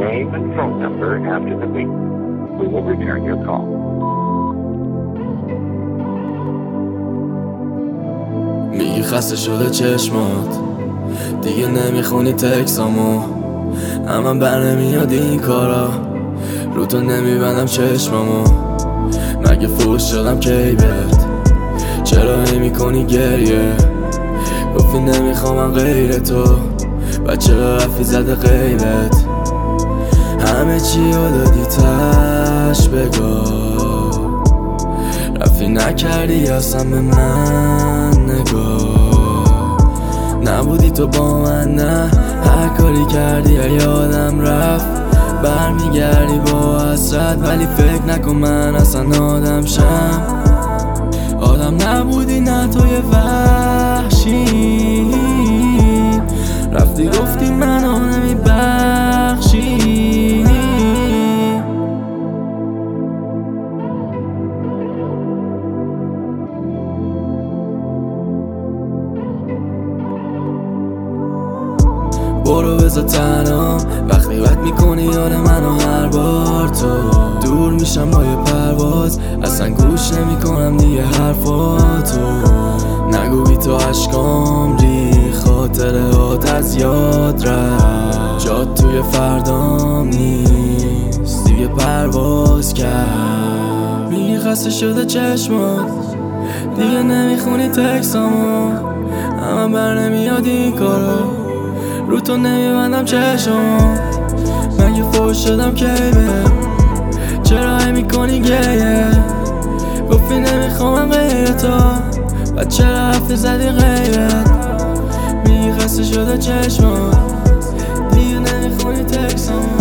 name and phone number after the beep. We will return your call. میگی خسته شده چشمات دیگه نمیخونی تکسامو، اما بر نمیاد این کارا، رو تو نمیبندم چشمامو. مگه فوش شدم کی بهت؟ چرا هی میکنی گریه؟ گفتی نمیخوام غیر تو و چرا رفتی زده غیبت؟ همه چی رو دادی تش بگاه، رفتی نکردی اصلا به من نگاه. نبودی تو با من، نه هر کاری کردی یادم رفت. برمیگردی با حسرت ولی فکر نکن من اصلا آدم شم. آدم نبودی نه توی وحشی، رفتی گفتی منو نمیبخشی. برو بذار تنها، وقتی بد میکنی یاد منو هر بار تو دور میشم با یه پرواز، اصلا گوش نمیکنم دیگه حرفاتو. نگو بی تو عشقام ری، خاطرات از یاد رفت، جات توی فردام نیست دیگه پرواز کرد. میگی خسته شده چشمات دیگه نمیخونی تکسامو، اما بر نمیاد این کارا، رو تو نمیبندم چشم. مگه فوش شدم کی بهت؟ چرا هی میکنی گریه؟ گفتی نمیخوام غیر تو و چرا رفتی زدی غیرت؟ میگی خسته شده چشم دیگه نمیخونی تکسم.